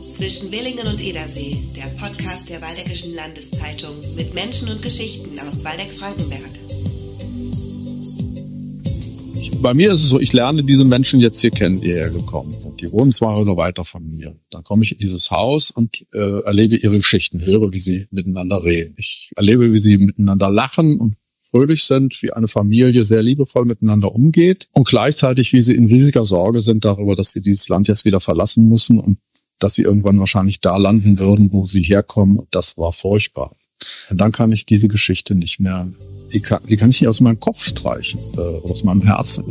Zwischen Willingen und Edersee, der Podcast der Waldeckischen Landeszeitung mit Menschen und Geschichten aus Waldeck-Frankenberg. Bei mir ist es so, ich lerne diese Menschen jetzt hier kennen, die hierher gekommen sind. Die wohnen 2 Häuser weiter von mir. Dann komme ich in dieses Haus und erlebe ihre Geschichten, höre, wie sie miteinander reden. Ich erlebe, wie sie miteinander lachen und fröhlich sind, wie eine Familie sehr liebevoll miteinander umgeht und gleichzeitig, wie sie in riesiger Sorge sind darüber, dass sie dieses Land jetzt wieder verlassen müssen und dass sie irgendwann wahrscheinlich da landen würden, wo sie herkommen. Und das war furchtbar. Und dann kann ich diese Geschichte nicht mehr, die kann ich nicht aus meinem Kopf streichen, aus meinem Herzen.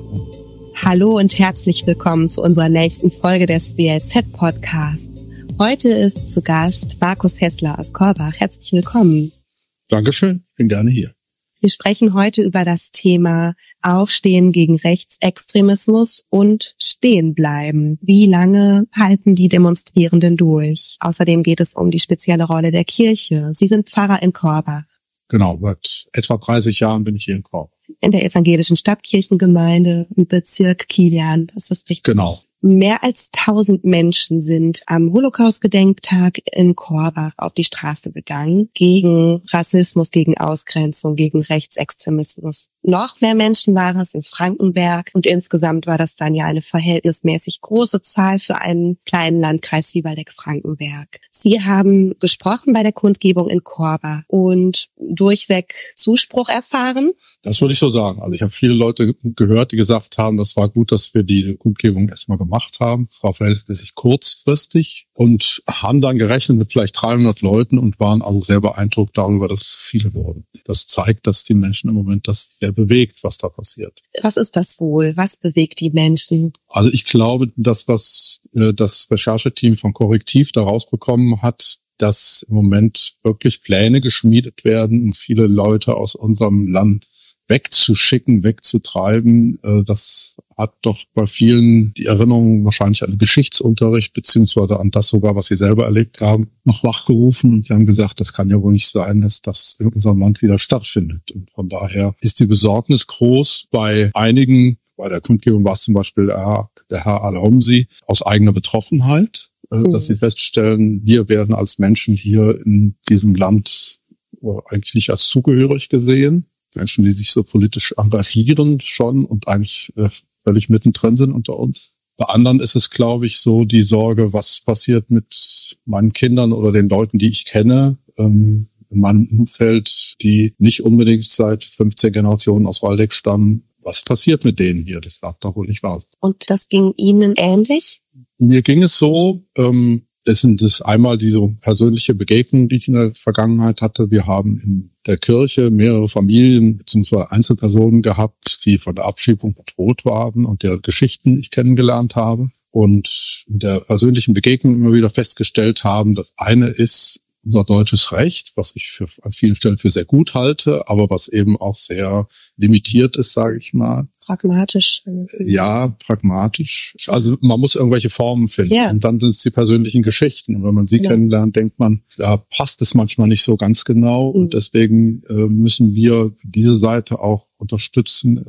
Hallo und herzlich willkommen zu unserer nächsten Folge des WLZ-Podcasts. Heute ist zu Gast Markus Hessler aus Korbach. Herzlich willkommen. Dankeschön, bin gerne hier. Wir sprechen heute über das Thema Aufstehen gegen Rechtsextremismus und Stehen bleiben. Wie lange halten die Demonstrierenden durch? Außerdem geht es um die spezielle Rolle der Kirche. Sie sind Pfarrer in Korbach. Genau, seit etwa 30 Jahren bin ich hier in Korbach. In der evangelischen Stadtkirchengemeinde im Bezirk Kilian. Das ist richtig. Genau. Mehr als 1000 Menschen sind am Holocaust-Gedenktag in Korbach auf die Straße gegangen gegen Rassismus, gegen Ausgrenzung, gegen Rechtsextremismus. Noch mehr Menschen waren es in Frankenberg und insgesamt war das dann ja eine verhältnismäßig große Zahl für einen kleinen Landkreis wie Waldeck-Frankenberg. Sie haben gesprochen bei der Kundgebung in Korbach und durchweg Zuspruch erfahren. Das würde ich so sagen. Also ich habe viele Leute gehört, die gesagt haben, das war gut, dass wir die Kundgebung erstmal gemacht haben. Es war verhältnismäßig kurzfristig und haben dann gerechnet mit vielleicht 300 Leuten und waren also sehr beeindruckt darüber, dass es viele wurden. Das zeigt, dass die Menschen im Moment das sehr bewegt, was da passiert. Was ist das wohl? Was bewegt die Menschen? Also ich glaube, dass was das Rechercheteam von Korrektiv da rausbekommen hat, dass im Moment wirklich Pläne geschmiedet werden, um viele Leute aus unserem Land wegzuschicken, wegzutreiben. Das hat doch bei vielen die Erinnerung wahrscheinlich an den Geschichtsunterricht beziehungsweise an das sogar, was sie selber erlebt haben, noch wachgerufen. Und sie haben gesagt, das kann ja wohl nicht sein, dass das in unserem Land wieder stattfindet. Und von daher ist die Besorgnis groß bei einigen. Bei der Kundgebung war es zum Beispiel der Herr Al-Homsi aus eigener Betroffenheit, dass sie feststellen, wir werden als Menschen hier in diesem Land eigentlich nicht als zugehörig gesehen. Menschen, die sich so politisch engagieren schon und eigentlich völlig mittendrin sind unter uns. Bei anderen ist es, glaube ich, so die Sorge, was passiert mit meinen Kindern oder den Leuten, die ich kenne, in meinem Umfeld, die nicht unbedingt seit 15 Generationen aus Waldeck stammen. Was passiert mit denen hier? Das darf doch wohl nicht wahr sein. Und das ging Ihnen ähnlich? Mir ging es so, es sind einmal diese persönliche Begegnung, die ich in der Vergangenheit hatte. Wir haben in der Kirche mehrere Familien bzw. Einzelpersonen gehabt, die von der Abschiebung bedroht waren und deren Geschichten ich kennengelernt habe. Und in der persönlichen Begegnung immer wieder festgestellt haben, das eine ist unser deutsches Recht, was ich an vielen Stellen für sehr gut halte, aber was eben auch sehr limitiert ist, sage ich mal. Pragmatisch. Ja, pragmatisch. Also man muss irgendwelche Formen finden. Yeah. Und dann sind es die persönlichen Geschichten. Und wenn man sie kennenlernt, denkt man, da passt es manchmal nicht so ganz genau. Und deswegen müssen wir diese Seite auch unterstützen,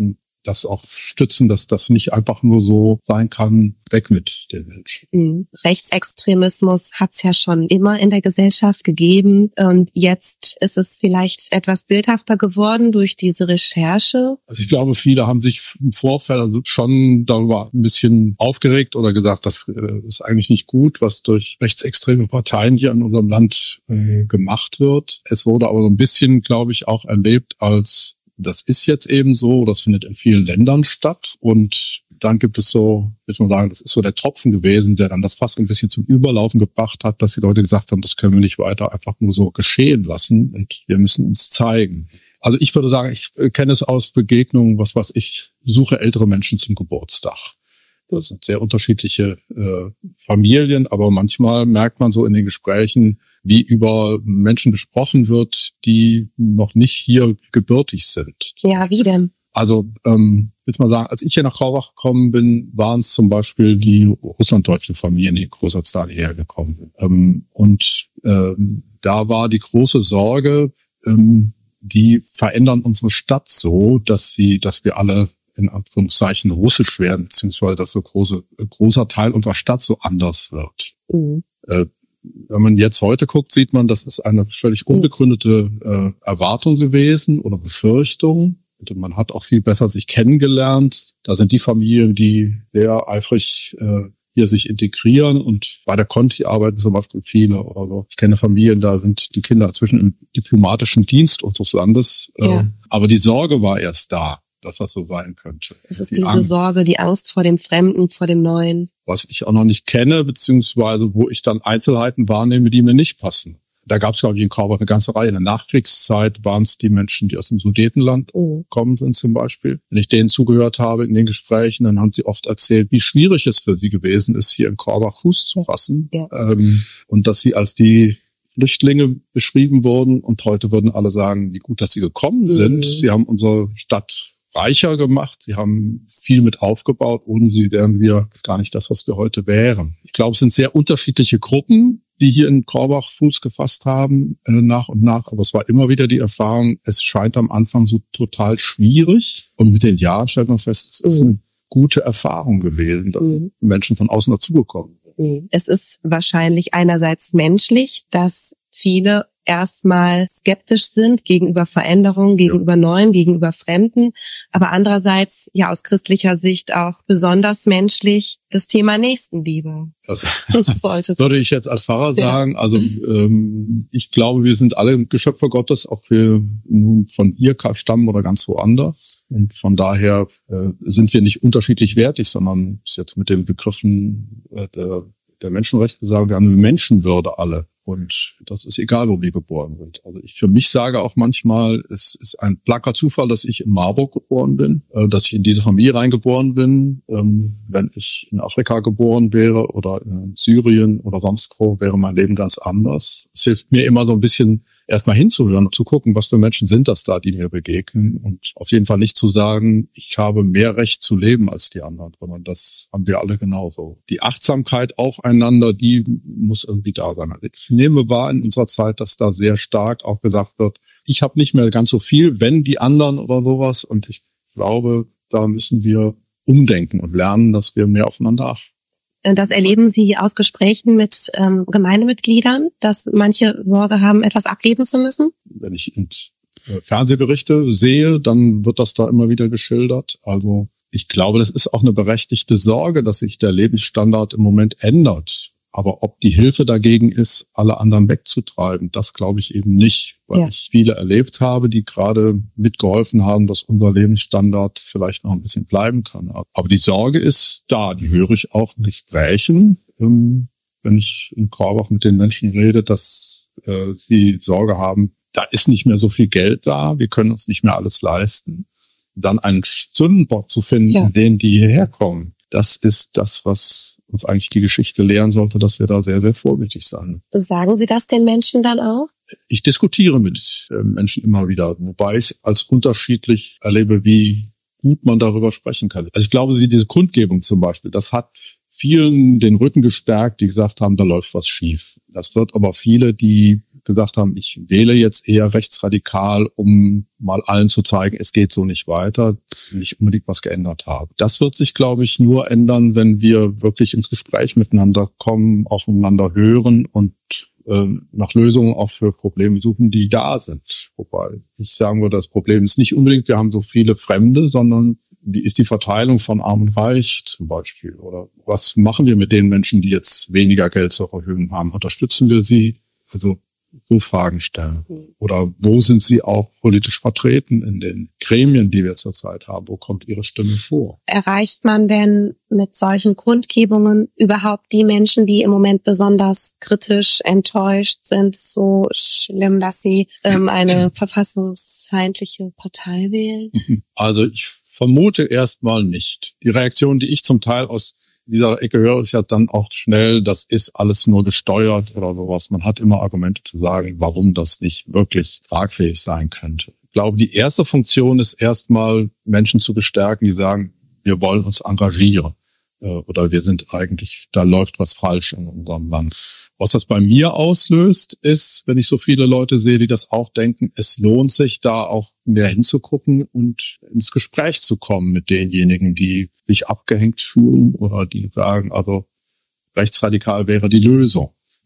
das auch stützen, dass das nicht einfach nur so sein kann, weg mit den Menschen. Rechtsextremismus hat es ja schon immer in der Gesellschaft gegeben. Und jetzt ist es vielleicht etwas bildhafter geworden durch diese Recherche. Also ich glaube, viele haben sich im Vorfeld schon darüber ein bisschen aufgeregt oder gesagt, das ist eigentlich nicht gut, was durch rechtsextreme Parteien hier in unserem Land gemacht wird. Es wurde aber so ein bisschen, glaube ich, auch erlebt als das ist jetzt eben so, das findet in vielen Ländern statt und dann gibt es so, muss man sagen, das ist so der Tropfen gewesen, der dann das Fass ein bisschen zum Überlaufen gebracht hat, dass die Leute gesagt haben, das können wir nicht weiter einfach nur so geschehen lassen und wir müssen uns zeigen. Also ich würde sagen, ich kenne es aus Begegnungen, ich suche ältere Menschen zum Geburtstag. Das sind sehr unterschiedliche Familien, aber manchmal merkt man so in den Gesprächen, wie über Menschen gesprochen wird, die noch nicht hier gebürtig sind. Ja, wie denn? Also, würde man sagen, als ich hier nach Korbach gekommen bin, waren es zum Beispiel die russlanddeutschen Familien, die Großortsteile hergekommen sind. Da war die große Sorge, die verändern unsere Stadt so, dass wir alle in Anführungszeichen russisch werden, beziehungsweise dass so großer Teil unserer Stadt so anders wird. Wenn man jetzt heute guckt, sieht man, das ist eine völlig unbegründete Erwartung gewesen oder Befürchtung. Und man hat auch viel besser sich kennengelernt. Da sind die Familien, die sehr eifrig hier sich integrieren, und bei der Conti arbeiten zum Beispiel viele oder so. Ich kenne Familien, da sind die Kinder inzwischen im diplomatischen Dienst unseres Landes. Ja. Aber die Sorge war erst da, dass das so sein könnte. Es ist diese Angst. Sorge, die Angst vor dem Fremden, vor dem Neuen. Was ich auch noch nicht kenne, beziehungsweise wo ich dann Einzelheiten wahrnehme, die mir nicht passen. Da gab es, glaube ich, in Korbach eine ganze Reihe. In der Nachkriegszeit waren es die Menschen, die aus dem Sudetenland gekommen sind zum Beispiel. Wenn ich denen zugehört habe in den Gesprächen, dann haben sie oft erzählt, wie schwierig es für sie gewesen ist, hier in Korbach Fuß zu fassen. Ja. Und dass sie als die Flüchtlinge beschrieben wurden. Und heute würden alle sagen, wie gut, dass sie gekommen sind. Sie haben unsere Stadt reicher gemacht. Sie haben viel mit aufgebaut. Ohne sie wären wir gar nicht das, was wir heute wären. Ich glaube, es sind sehr unterschiedliche Gruppen, die hier in Korbach Fuß gefasst haben, nach und nach. Aber es war immer wieder die Erfahrung, es scheint am Anfang so total schwierig. Und mit den Jahren stellt man fest, es ist eine gute Erfahrung gewesen, dass Menschen von außen dazugekommen sind. Es ist wahrscheinlich einerseits menschlich, dass viele erstmal skeptisch sind gegenüber Veränderungen, gegenüber Neuen, gegenüber Fremden, aber andererseits ja aus christlicher Sicht auch besonders menschlich das Thema Nächstenliebe. Das würde ich jetzt als Pfarrer sagen. Also ich glaube, wir sind alle Geschöpfe Gottes, auch wir nun von IRK stammen oder ganz woanders. Und von daher sind wir nicht unterschiedlich wertig, sondern ist jetzt mit den Begriffen der Menschenrechte sagen, wir haben eine Menschenwürde alle. Und das ist egal, wo wir geboren sind. Also ich für mich sage auch manchmal, es ist ein blanker Zufall, dass ich in Marburg geboren bin, dass ich in diese Familie reingeboren bin. Wenn ich in Afrika geboren wäre oder in Syrien oder sonst wo, wäre mein Leben ganz anders. Es hilft mir immer so ein bisschen, erstmal hinzuhören und zu gucken, was für Menschen sind das da, die mir begegnen. Und auf jeden Fall nicht zu sagen, ich habe mehr Recht zu leben als die anderen, sondern das haben wir alle genauso. Die Achtsamkeit aufeinander, die muss irgendwie da sein. Ich nehme wahr in unserer Zeit, dass da sehr stark auch gesagt wird, ich habe nicht mehr ganz so viel, wenn die anderen oder sowas. Und ich glaube, da müssen wir umdenken und lernen, dass wir mehr aufeinander achten. Das erleben Sie aus Gesprächen mit Gemeindemitgliedern, dass manche Sorge haben, etwas abgeben zu müssen? Wenn ich Fernsehberichte sehe, dann wird das da immer wieder geschildert. Also ich glaube, das ist auch eine berechtigte Sorge, dass sich der Lebensstandard im Moment ändert. Aber ob die Hilfe dagegen ist, alle anderen wegzutreiben, das glaube ich eben nicht, weil ich viele erlebt habe, die gerade mitgeholfen haben, dass unser Lebensstandard vielleicht noch ein bisschen bleiben kann. Aber die Sorge ist da, die höre ich auch in Gesprächen, wenn ich in Korbach mit den Menschen rede, dass sie Sorge haben, da ist nicht mehr so viel Geld da, wir können uns nicht mehr alles leisten. Dann einen Sündenbock zu finden, den die hierher kommen. Das ist das, was uns eigentlich die Geschichte lehren sollte, dass wir da sehr, sehr vorsichtig sein. Sagen Sie das den Menschen dann auch? Ich diskutiere mit Menschen immer wieder, wobei ich es als unterschiedlich erlebe, wie gut man darüber sprechen kann. Also ich glaube, diese Kundgebung zum Beispiel, das hat vielen den Rücken gestärkt, die gesagt haben, da läuft was schief. Das wird aber viele, die gesagt haben, ich wähle jetzt eher rechtsradikal, um mal allen zu zeigen, es geht so nicht weiter, nicht unbedingt was geändert haben. Das wird sich, glaube ich, nur ändern, wenn wir wirklich ins Gespräch miteinander kommen, aufeinander hören und nach Lösungen auch für Probleme suchen, die da sind. Wobei ich sagen würde, das Problem ist nicht unbedingt, wir haben so viele Fremde, sondern wie ist die Verteilung von Arm und Reich zum Beispiel? Oder was machen wir mit den Menschen, die jetzt weniger Geld zur Verfügung haben? Unterstützen wir sie? Also so Fragen stellen. Oder wo sind sie auch politisch vertreten in den Gremien, die wir zurzeit haben? Wo kommt ihre Stimme vor? Erreicht man denn mit solchen Kundgebungen überhaupt die Menschen, die im Moment besonders kritisch enttäuscht sind, so schlimm, dass sie eine verfassungsfeindliche Partei wählen? Also ich vermute erstmal nicht. Die Reaktion, die ich zum Teil aus dieser Ecke höre, ist ja dann auch schnell, das ist alles nur gesteuert oder sowas. Man hat immer Argumente zu sagen, warum das nicht wirklich tragfähig sein könnte. Ich glaube, die erste Funktion ist erstmal, Menschen zu bestärken, die sagen, wir wollen uns engagieren. Oder wir sind eigentlich, da läuft was falsch in unserem Land. Was das bei mir auslöst, ist, wenn ich so viele Leute sehe, die das auch denken, es lohnt sich da auch mehr hinzugucken und ins Gespräch zu kommen mit denjenigen, die sich abgehängt fühlen oder die sagen, also rechtsradikal wäre die Lösung.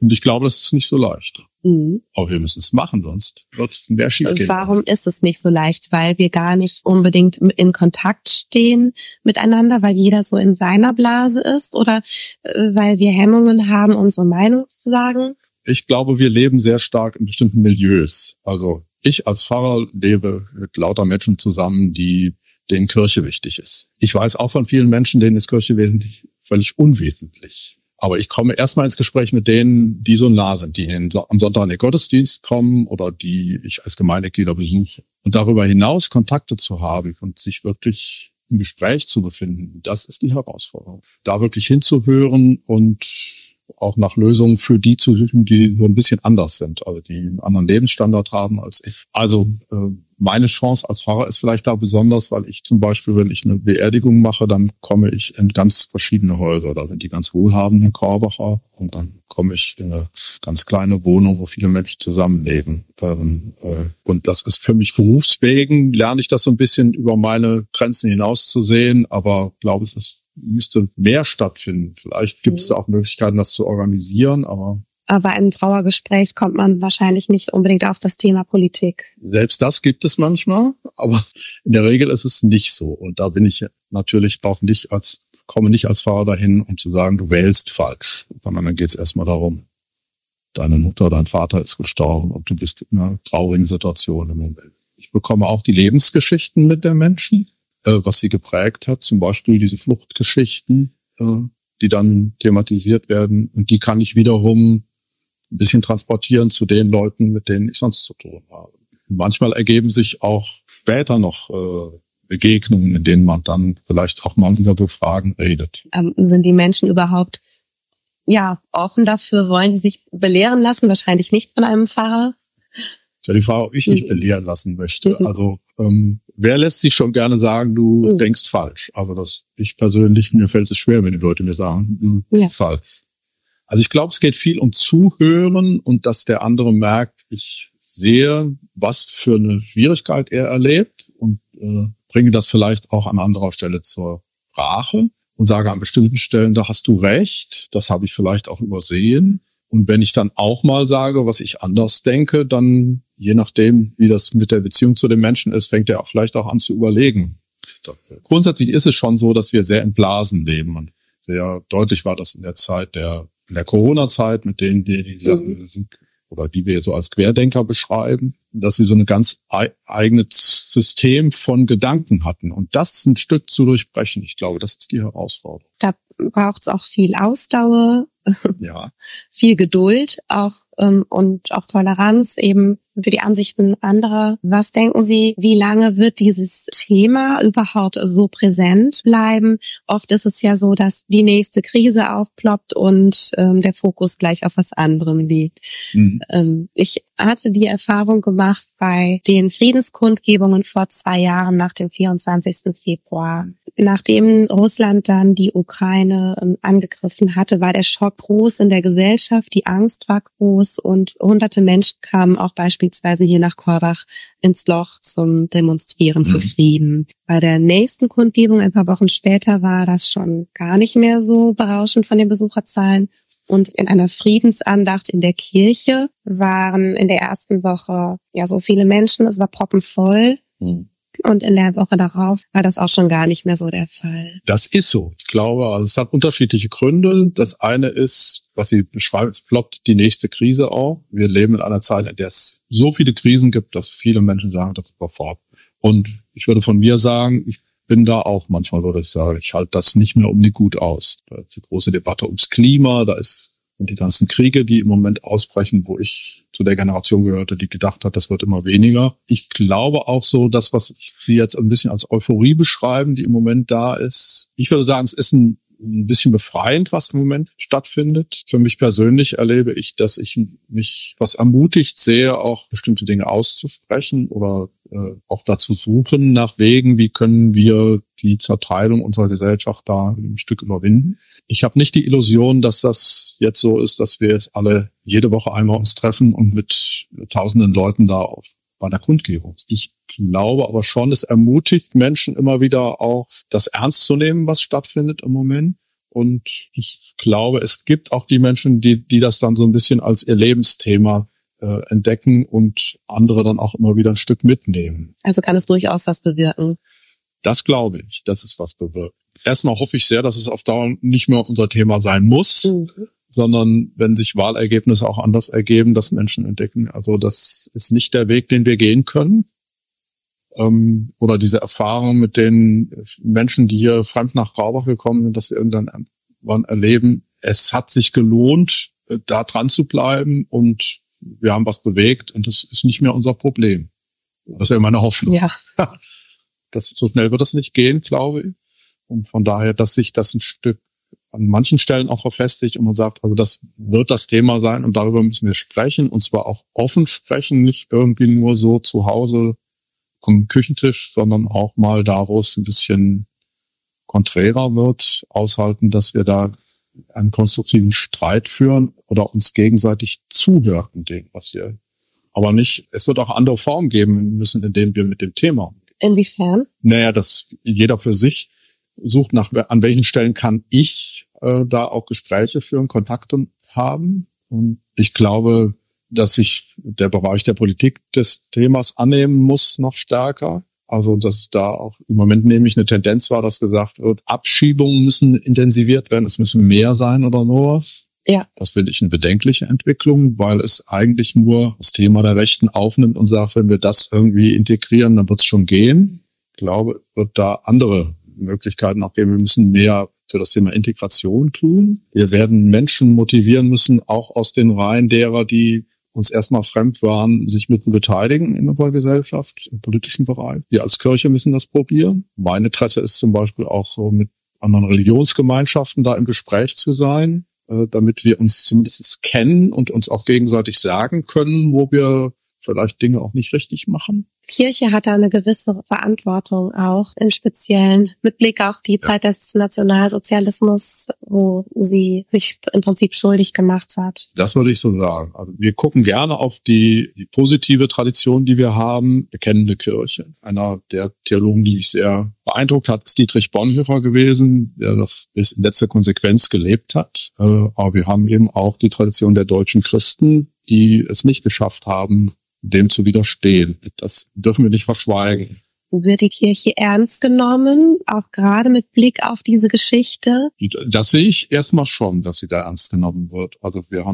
Und ich glaube, das ist nicht so leicht. Mhm. Aber wir müssen es machen, sonst wird es mehr schiefgehen. Warum ist es nicht so leicht? Weil wir gar nicht unbedingt in Kontakt stehen miteinander, weil jeder so in seiner Blase ist, oder weil wir Hemmungen haben, unsere Meinung zu sagen? Ich glaube, wir leben sehr stark in bestimmten Milieus. Also ich als Pfarrer lebe mit lauter Menschen zusammen, denen Kirche wichtig ist. Ich weiß auch von vielen Menschen, denen ist Kirche völlig unwesentlich. Aber ich komme erstmal ins Gespräch mit denen, die so nah sind, die am Sonntag in den Gottesdienst kommen oder die ich als Gemeindeglieder besuche. Und darüber hinaus Kontakte zu haben und sich wirklich im Gespräch zu befinden, das ist die Herausforderung. Da wirklich hinzuhören und auch nach Lösungen für die zu suchen, die so ein bisschen anders sind, also die einen anderen Lebensstandard haben als ich. Also meine Chance als Pfarrer ist vielleicht da besonders, weil ich zum Beispiel, wenn ich eine Beerdigung mache, dann komme ich in ganz verschiedene Häuser. Da sind die ganz wohlhabenden Korbacher und dann komme ich in eine ganz kleine Wohnung, wo viele Menschen zusammenleben. Und das ist für mich berufswegen, lerne ich das so ein bisschen über meine Grenzen hinaus zu sehen, aber ich glaube, müsste mehr stattfinden. Vielleicht gibt es da auch Möglichkeiten, das zu organisieren, aber im Trauergespräch kommt man wahrscheinlich nicht unbedingt auf das Thema Politik. Selbst das gibt es manchmal, aber in der Regel ist es nicht so. Und da bin ich natürlich auch komme nicht als Pfarrer dahin, um zu sagen, du wählst falsch. Sondern dann geht es erstmal darum, deine Mutter, dein Vater ist gestorben und du bist in einer traurigen Situation im Moment. Ich bekomme auch die Lebensgeschichten mit der Menschen, was sie geprägt hat, zum Beispiel diese Fluchtgeschichten, die dann thematisiert werden. Und die kann ich wiederum ein bisschen transportieren zu den Leuten, mit denen ich sonst zu tun habe. Und manchmal ergeben sich auch später noch Begegnungen, in denen man dann vielleicht auch mal über so Fragen redet. Sind die Menschen überhaupt offen dafür? Wollen sie sich belehren lassen? Wahrscheinlich nicht von einem Pfarrer. Das ist ja die Frage, ob ich mich belehren lassen möchte. Also wer lässt sich schon gerne sagen, du denkst falsch? Also ich persönlich, mir fällt es schwer, wenn die Leute mir sagen, du bist falsch. Also ich glaube, es geht viel um Zuhören und dass der andere merkt, ich sehe, was für eine Schwierigkeit er erlebt und bringe das vielleicht auch an anderer Stelle zur Sprache und sage an bestimmten Stellen, da hast du recht, das habe ich vielleicht auch übersehen. Und wenn ich dann auch mal sage, was ich anders denke, dann, je nachdem, wie das mit der Beziehung zu den Menschen ist, fängt er auch vielleicht auch an zu überlegen. Grundsätzlich ist es schon so, dass wir sehr entblasen leben. Und sehr deutlich war das in der Zeit der Corona-Zeit, mit denen die sind, oder die wir so als Querdenker beschreiben, dass sie so ein ganz eigenes System von Gedanken hatten. Und das ein Stück zu durchbrechen, ich glaube, das ist die Herausforderung. Da braucht es auch viel Ausdauer, viel Geduld und auch Toleranz eben für die Ansichten anderer. Was denken Sie, wie lange wird dieses Thema überhaupt so präsent bleiben? Oft ist es ja so, dass die nächste Krise aufploppt und der Fokus gleich auf was anderem liegt. Ich hatte die Erfahrung gemacht bei den Friedenskundgebungen vor 2 Jahren nach dem 24. Februar. Nachdem Russland dann die Ukraine angegriffen hatte, war der Schock groß in der Gesellschaft, die Angst war groß und hunderte Menschen kamen auch beispielsweise hier nach Korbach ins Loch zum Demonstrieren für Frieden. Bei der nächsten Kundgebung ein paar Wochen später war das schon gar nicht mehr so berauschend von den Besucherzahlen. Und in einer Friedensandacht in der Kirche waren in der ersten Woche so viele Menschen, es war proppenvoll. Und in der Woche darauf war das auch schon gar nicht mehr so der Fall. Das ist so. Ich glaube, also es hat unterschiedliche Gründe. Das eine ist, was Sie beschreiben, es ploppt die nächste Krise auf. Wir leben in einer Zeit, in der es so viele Krisen gibt, dass viele Menschen sagen, das überfordert. Und ich würde von mir sagen, ich bin da auch manchmal, würde ich sagen, ich halte das nicht mehr unbedingt gut aus. Da ist die große Debatte ums Klima, sind die ganzen Kriege, die im Moment ausbrechen, wo ich zu der Generation gehörte, die gedacht hat, das wird immer weniger. Ich glaube auch so, das, was Sie jetzt ein bisschen als Euphorie beschreiben, die im Moment da ist. Ich würde sagen, es ist ein bisschen befreiend, was im Moment stattfindet. Für mich persönlich erlebe ich, dass ich mich was ermutigt sehe, auch bestimmte Dinge auszusprechen oder auch dazu suchen nach Wegen, wie können wir die Zerteilung unserer Gesellschaft da ein Stück überwinden. Ich habe nicht die Illusion, dass das jetzt so ist, dass wir jetzt alle jede Woche einmal uns treffen und mit tausenden Leuten da bei der Kundgebung. Ich glaube aber schon, es ermutigt Menschen immer wieder auch, das ernst zu nehmen, was stattfindet im Moment Und ich glaube, es gibt auch die Menschen, die das dann so ein bisschen als ihr Lebensthema entdecken und andere dann auch immer wieder ein Stück mitnehmen. Also kann es durchaus was bewirken. Das glaube ich, dass es was bewirkt. Erstmal hoffe ich sehr, dass es auf Dauer nicht mehr unser Thema sein muss, sondern wenn sich Wahlergebnisse auch anders ergeben, dass Menschen entdecken, also das ist nicht der Weg, den wir gehen können. Oder diese Erfahrung mit den Menschen, die hier fremd nach Graubach gekommen sind, dass wir irgendwann erleben, es hat sich gelohnt, da dran zu bleiben und wir haben was bewegt und das ist nicht mehr unser Problem. Das wäre meine Hoffnung. Ja. So schnell wird das nicht gehen, glaube ich. Und von daher, dass sich das ein Stück an manchen Stellen auch verfestigt und man sagt, also das wird das Thema sein und darüber müssen wir sprechen und zwar auch offen sprechen, nicht irgendwie nur so zu Hause am Küchentisch, sondern auch mal daraus ein bisschen konträrer wird, aushalten, dass wir da einen konstruktiven Streit führen oder uns gegenseitig zuhören, dem, was wir. Aber nicht, es wird auch andere Formen geben müssen, in denen wir mit dem Thema umgehen. Inwiefern? Naja, dass jeder für sich sucht an welchen Stellen kann ich da auch Gespräche führen, Kontakte haben. Und ich glaube, dass sich der Bereich der Politik des Themas annehmen muss noch stärker. Also, dass da auch im Moment nämlich eine Tendenz war, dass gesagt wird, Abschiebungen müssen intensiviert werden, es müssen mehr sein oder sowas. Ja. Das finde ich eine bedenkliche Entwicklung, weil es eigentlich nur das Thema der Rechten aufnimmt und sagt, wenn wir das irgendwie integrieren, dann wird es schon gehen. Ich glaube, es wird da andere Möglichkeiten auch geben. Wir müssen mehr für das Thema Integration tun. Wir werden Menschen motivieren müssen, auch aus den Reihen derer, die uns erstmal fremd waren, sich mit beteiligen in unserer Gesellschaft, im politischen Bereich. Wir als Kirche müssen das probieren. Mein Interesse ist zum Beispiel auch so, mit anderen Religionsgemeinschaften da im Gespräch zu sein, damit wir uns zumindest kennen und uns auch gegenseitig sagen können, wo wir vielleicht Dinge auch nicht richtig machen. Kirche hat da eine gewisse Verantwortung auch im Speziellen mit Blick auf die Zeit des Nationalsozialismus, wo sie sich im Prinzip schuldig gemacht hat. Das würde ich so sagen. Also wir gucken gerne auf die positive Tradition, die wir haben, bekennende Kirche. Einer der Theologen, die mich sehr beeindruckt hat, ist Dietrich Bonhoeffer gewesen, der das bis in letzter Konsequenz gelebt hat. Aber wir haben eben auch die Tradition der deutschen Christen, die es nicht geschafft haben, dem zu widerstehen. Das dürfen wir nicht verschweigen. Wird die Kirche ernst genommen, auch gerade mit Blick auf diese Geschichte? Das sehe ich erstmal schon, dass sie da ernst genommen wird. Also wir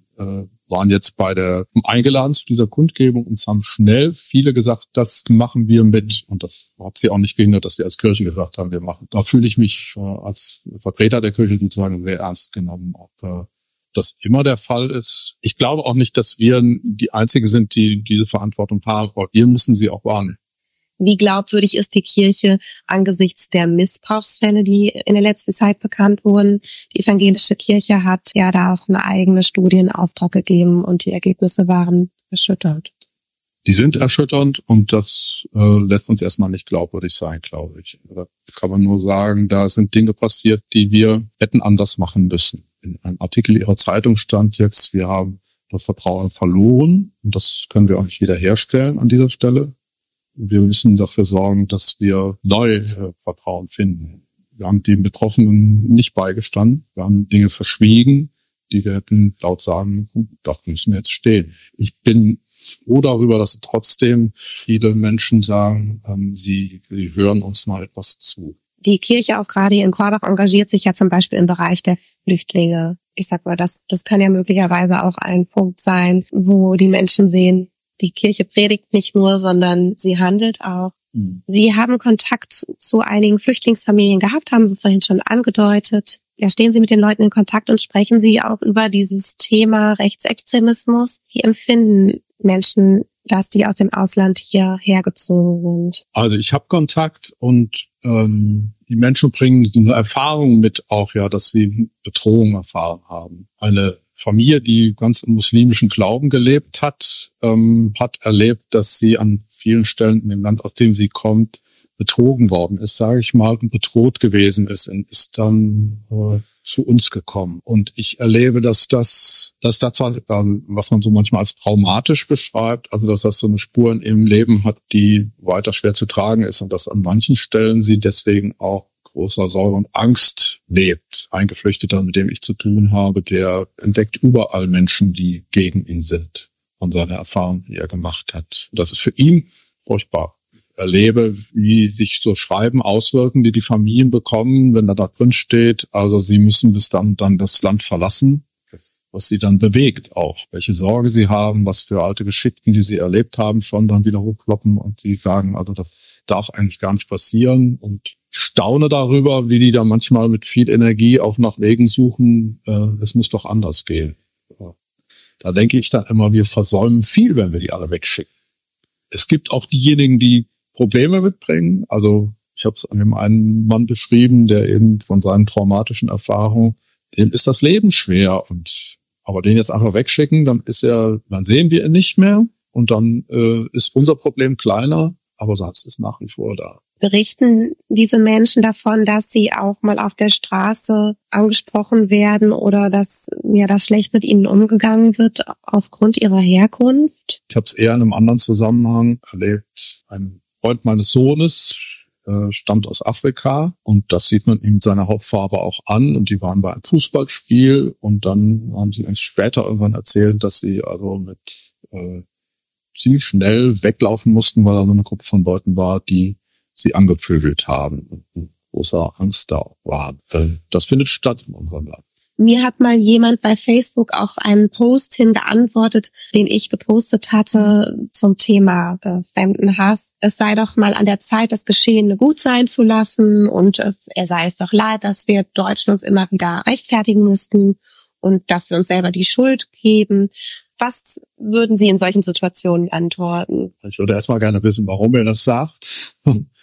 waren jetzt eingeladen zu dieser Kundgebung und es haben schnell viele gesagt, das machen wir mit. Und das hat sie auch nicht gehindert, dass sie als Kirche gesagt haben, wir machen. Da fühle ich mich als Vertreter der Kirche sozusagen sehr ernst genommen. Ob das immer der Fall ist. Ich glaube auch nicht, dass wir die Einzigen sind, die diese Verantwortung haben. Aber wir müssen sie auch wahrnehmen. Wie glaubwürdig ist die Kirche angesichts der Missbrauchsfälle, die in der letzten Zeit bekannt wurden? Die evangelische Kirche hat ja da auch eine eigene Studie in Auftrag gegeben und die Ergebnisse waren erschütternd. Die sind erschütternd und das lässt uns erstmal nicht glaubwürdig sein, glaube ich. Da kann man nur sagen, da sind Dinge passiert, die wir hätten anders machen müssen. In einem Artikel Ihrer Zeitung stand jetzt, wir haben das Vertrauen verloren und das können wir auch nicht wiederherstellen an dieser Stelle. Wir müssen dafür sorgen, dass wir neue Vertrauen finden. Wir haben den Betroffenen nicht beigestanden. Wir haben Dinge verschwiegen, die wir hätten laut sagen, das müssen wir jetzt stehen. Ich bin froh darüber, dass trotzdem viele Menschen sagen, sie hören uns mal etwas zu. Die Kirche auch gerade hier in Korbach engagiert sich ja zum Beispiel im Bereich der Flüchtlinge. Ich sag mal, das kann ja möglicherweise auch ein Punkt sein, wo die Menschen sehen, die Kirche predigt nicht nur, sondern sie handelt auch. Mhm. Sie haben Kontakt zu einigen Flüchtlingsfamilien gehabt, haben Sie vorhin schon angedeutet. Ja, stehen Sie mit den Leuten in Kontakt und sprechen Sie auch über dieses Thema Rechtsextremismus? Wie empfinden Menschen das, die aus dem Ausland hierher gezogen sind? Also ich habe Kontakt und die Menschen bringen eine Erfahrung mit auch, ja, dass sie Bedrohung erfahren haben. Eine Familie, die ganz im muslimischen Glauben gelebt hat, hat erlebt, dass sie an vielen Stellen in dem Land, aus dem sie kommt, betrogen worden ist, sage ich mal, und bedroht gewesen ist und ist dann zu uns gekommen. Und ich erlebe, dass das zwar, was man so manchmal als traumatisch beschreibt, also dass das so eine Spur in ihrem Leben hat, die weiter schwer zu tragen ist und dass an manchen Stellen sie deswegen auch großer Sorge und Angst lebt. Ein Geflüchteter, mit dem ich zu tun habe, der entdeckt überall Menschen, die gegen ihn sind und seine Erfahrungen, die er gemacht hat. Das ist für ihn furchtbar. Ich erlebe, wie sich so Schreiben auswirken, die Familien bekommen, wenn da drin steht, also sie müssen bis dann das Land verlassen, was sie dann bewegt auch, welche Sorge sie haben, was für alte Geschichten, die sie erlebt haben, schon dann wieder hochkloppen und sie sagen, also das darf eigentlich gar nicht passieren, und ich staune darüber, wie die da manchmal mit viel Energie auch nach Wegen suchen, es muss doch anders gehen. Da denke ich dann immer, wir versäumen viel, wenn wir die alle wegschicken. Es gibt auch diejenigen, die Probleme mitbringen, also ich habe es an dem einen Mann beschrieben, der eben von seinen traumatischen Erfahrungen, dem ist das Leben schwer, aber den jetzt einfach wegschicken, dann sehen wir ihn nicht mehr und dann ist unser Problem kleiner, aber sonst ist nach wie vor da. Berichten diese Menschen davon, dass sie auch mal auf der Straße angesprochen werden oder dass schlecht mit ihnen umgegangen wird aufgrund ihrer Herkunft? Ich habe es eher in einem anderen Zusammenhang erlebt. Ein Freund meines Sohnes stammt aus Afrika und das sieht man ihm mit seiner Hautfarbe auch an, und die waren bei einem Fußballspiel und dann haben sie später irgendwann erzählt, dass sie also mit ziemlich schnell weglaufen mussten, weil da so eine Gruppe von Leuten war, die sie angepöbelt haben und großer Angst da war. Das findet statt in unserem Land. Mir hat mal jemand bei Facebook auch einen Post hingeantwortet, den ich gepostet hatte zum Thema Fremdenhass. Es sei doch mal an der Zeit, das Geschehene gut sein zu lassen, und er sei es doch leid, dass wir Deutschen uns immer wieder rechtfertigen müssten und dass wir uns selber die Schuld geben. Was würden Sie in solchen Situationen antworten? Ich würde erstmal gerne wissen, warum er das sagt.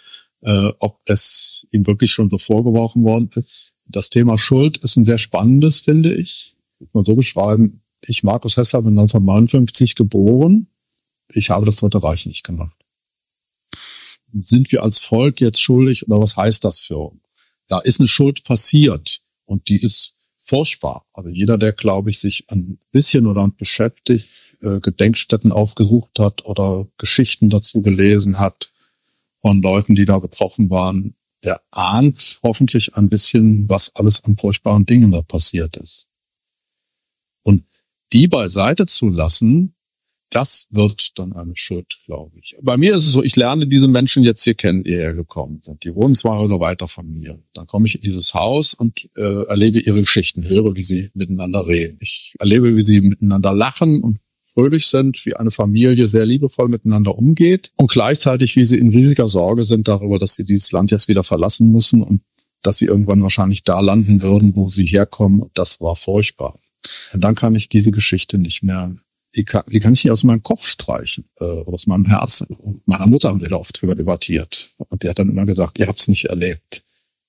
Ob es ihm wirklich schon so vorgeworfen worden ist. Das Thema Schuld ist ein sehr spannendes, finde ich. Ich muss mal so beschreiben. Ich, Markus Hessler, bin 1959 geboren. Ich habe das Dritte Reich nicht gemacht. Sind wir als Volk jetzt schuldig, oder was heißt das für uns? Da ist eine Schuld passiert und die ist furchtbar. Also jeder, der, glaube ich, sich ein bisschen oder beschäftigt, Gedenkstätten aufgesucht hat oder Geschichten dazu gelesen hat von Leuten, die da betroffen waren, der ahnt hoffentlich ein bisschen, was alles an furchtbaren Dingen da passiert ist. Und die beiseite zu lassen, das wird dann eine Schuld, glaube ich. Bei mir ist es so, ich lerne diese Menschen jetzt hier kennen, die hierher gekommen sind. Die wohnen 2 Häuser weiter von mir. Dann komme ich in dieses Haus und erlebe ihre Geschichten, höre, wie sie miteinander reden. Ich erlebe, wie sie miteinander lachen und fröhlich sind, wie eine Familie sehr liebevoll miteinander umgeht und gleichzeitig, wie sie in riesiger Sorge sind darüber, dass sie dieses Land jetzt wieder verlassen müssen und dass sie irgendwann wahrscheinlich da landen würden, wo sie herkommen. Das war furchtbar. Und dann kann ich diese Geschichte nicht mehr, die kann ich nicht aus meinem Kopf streichen, oder aus meinem Herzen. Und meiner Mutter haben wir da oft drüber debattiert. Und die hat dann immer gesagt, ihr habt es nicht erlebt.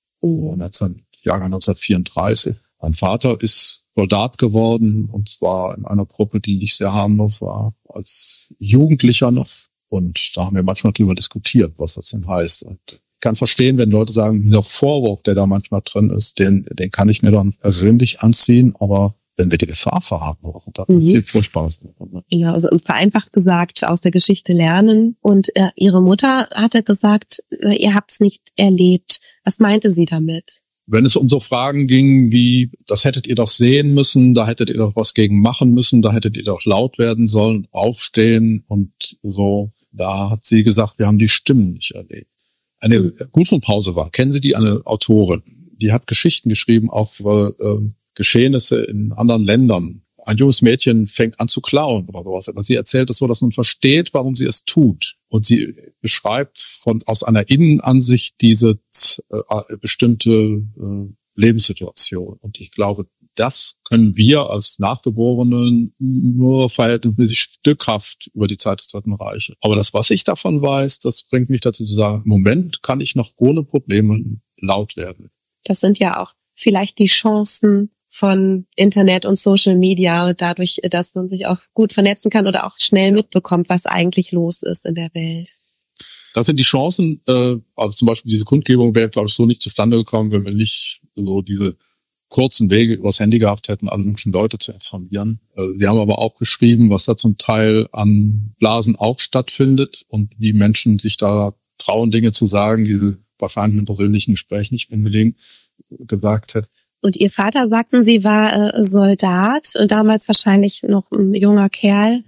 Jahrgang 1934. Mein Vater ist Soldat geworden, und zwar in einer Gruppe, die nicht sehr harmlos war, als Jugendlicher noch. Und da haben wir manchmal drüber diskutiert, was das denn heißt. Und ich kann verstehen, wenn Leute sagen, dieser Vorwurf, der da manchmal drin ist, den kann ich mir dann persönlich anziehen, aber wenn wir die Gefahr verhaben, dann passiert Furchtbares. Ja, also vereinfacht gesagt, aus der Geschichte lernen. Und Ihre Mutter hatte gesagt, ihr habt es nicht erlebt. Was meinte sie damit? Wenn es um so Fragen ging wie, das hättet ihr doch sehen müssen, da hättet ihr doch was gegen machen müssen, da hättet ihr doch laut werden sollen, aufstehen und so, da hat sie gesagt, wir haben die Stimmen nicht erlebt. Eine Gudrun Pausewarth, kennen Sie die, eine Autorin, die hat Geschichten geschrieben, auch über Geschehnisse in anderen Ländern. Ein junges Mädchen fängt an zu klauen oder sowas, aber sie erzählt es so, dass man versteht, warum sie es tut. Und sie beschreibt aus einer Innenansicht diese bestimmte Lebenssituation. Und ich glaube, das können wir als Nachgeborene nur verhältnismäßig stückhaft über die Zeit des Dritten Reiches. Aber das, was ich davon weiß, das bringt mich dazu zu sagen, im Moment kann ich noch ohne Probleme laut werden. Das sind ja auch vielleicht die Chancen von Internet und Social Media, dadurch, dass man sich auch gut vernetzen kann oder auch schnell mitbekommt, was eigentlich los ist in der Welt. Das sind die Chancen, also zum Beispiel diese Kundgebung wäre, glaube ich, so nicht zustande gekommen, wenn wir nicht so diese kurzen Wege übers Handy gehabt hätten, alle möglichen Leute zu informieren. Sie haben aber auch geschrieben, was da zum Teil an Blasen auch stattfindet und wie Menschen sich da trauen, Dinge zu sagen, die wahrscheinlich im persönlichen Gespräch nicht unbedingt gesagt hätte. Und Ihr Vater, sagten Sie, war Soldat und damals wahrscheinlich noch ein junger Kerl,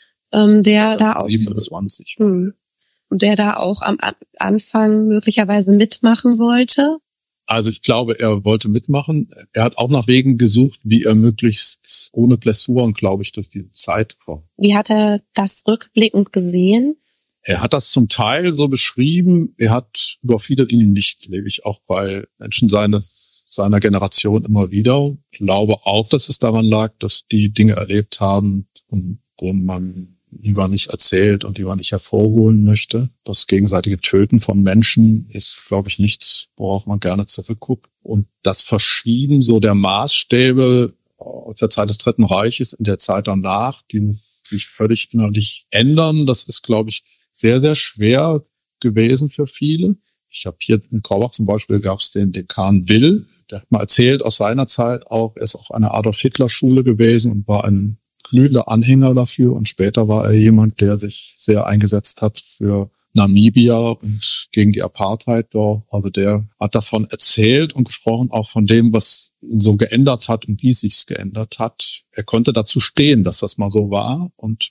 der da auch 27. Und der da auch am Anfang möglicherweise mitmachen wollte? Also ich glaube, er wollte mitmachen. Er hat auch nach Wegen gesucht, wie er möglichst ohne Blessuren, glaube ich, durch die Zeit kommt. Wie hat er das rückblickend gesehen? Er hat das zum Teil so beschrieben. Er hat über viele Dinge nicht, lebe ich auch bei Menschen seiner Generation immer wieder. Ich glaube auch, dass es daran lag, dass die Dinge erlebt haben, wo man lieber nicht erzählt und lieber nicht hervorholen möchte. Das gegenseitige Töten von Menschen ist, glaube ich, nichts, worauf man gerne zurückguckt. Und das Verschieben so der Maßstäbe aus der Zeit des Dritten Reiches in der Zeit danach, die sich völlig innerlich ändern, das ist, glaube ich, sehr, sehr schwer gewesen für viele. Ich habe hier in Korbach zum Beispiel, gab es den Dekan Will, der hat mal erzählt aus seiner Zeit auch, er ist auch an der Adolf-Hitler-Schule gewesen und war ein glühender Anhänger dafür. Und später war er jemand, der sich sehr eingesetzt hat für Namibia und gegen die Apartheid dort. Also der hat davon erzählt und gesprochen, auch von dem, was ihn so geändert hat und wie es sich geändert hat. Er konnte dazu stehen, dass das mal so war und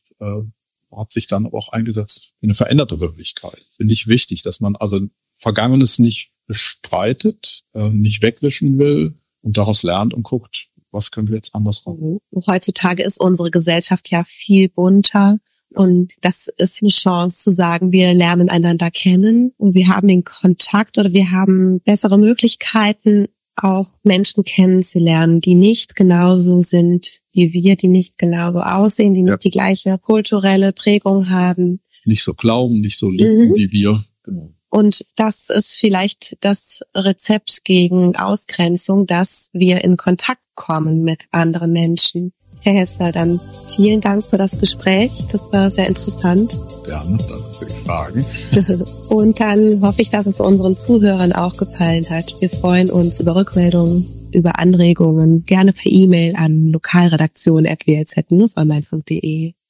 hat sich dann auch eingesetzt für eine veränderte Wirklichkeit. Finde ich wichtig, dass man also Vergangenes nicht bestreitet, nicht wegwischen will und daraus lernt und guckt, was können wir jetzt anders machen. Heutzutage ist unsere Gesellschaft ja viel bunter und das ist eine Chance zu sagen, wir lernen einander kennen und wir haben den Kontakt oder wir haben bessere Möglichkeiten, auch Menschen kennenzulernen, die nicht genauso sind wie wir, die nicht genauso aussehen, die nicht die gleiche kulturelle Prägung haben. Nicht so glauben, nicht so lieben wie wir. Genau. Und das ist vielleicht das Rezept gegen Ausgrenzung, dass wir in Kontakt kommen mit anderen Menschen. Herr Hessler, dann vielen Dank für das Gespräch. Das war sehr interessant. Gerne, danke für die Fragen. Und dann hoffe ich, dass es unseren Zuhörern auch gefallen hat. Wir freuen uns über Rückmeldungen, über Anregungen, gerne per E-Mail an lokalredaktion@wlz-online.de.